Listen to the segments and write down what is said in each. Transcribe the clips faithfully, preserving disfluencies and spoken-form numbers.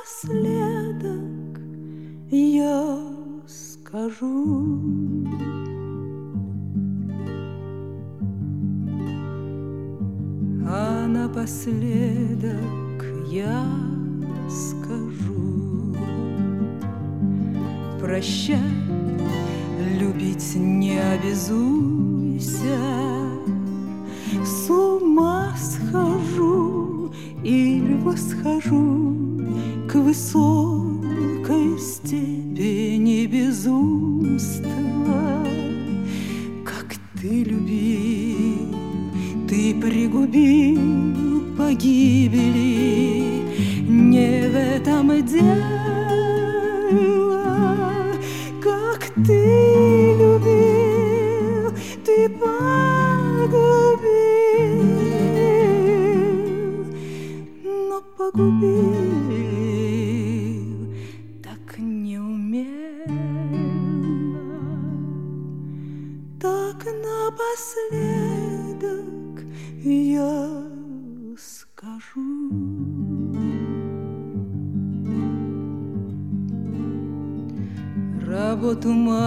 напоследок я скажу. А напоследок я скажу: прощай, любить не обязуйся. С ума схожу или восхожу к высокой степени безумства. Как ты любил, ты пригубил погибели. Не в этом дело. Как ты любил, ты погубил, но погубил так неумело. Так напоследок я скажу: работу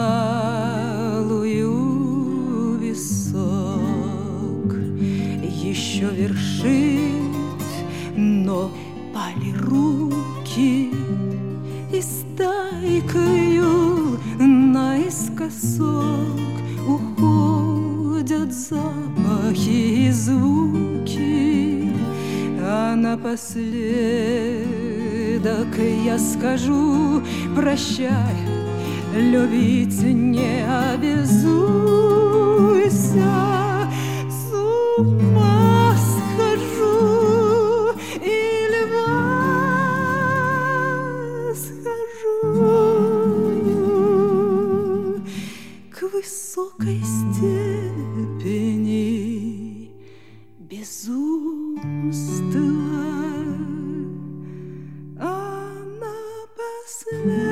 малую висок еще вершить, но пали руки, и стайкою наискосок уходят запахи и звуки. А напоследок я скажу: прощай, любить не обязуйся. С ума схожу или восхожу к высокой степени безумства. А напоследок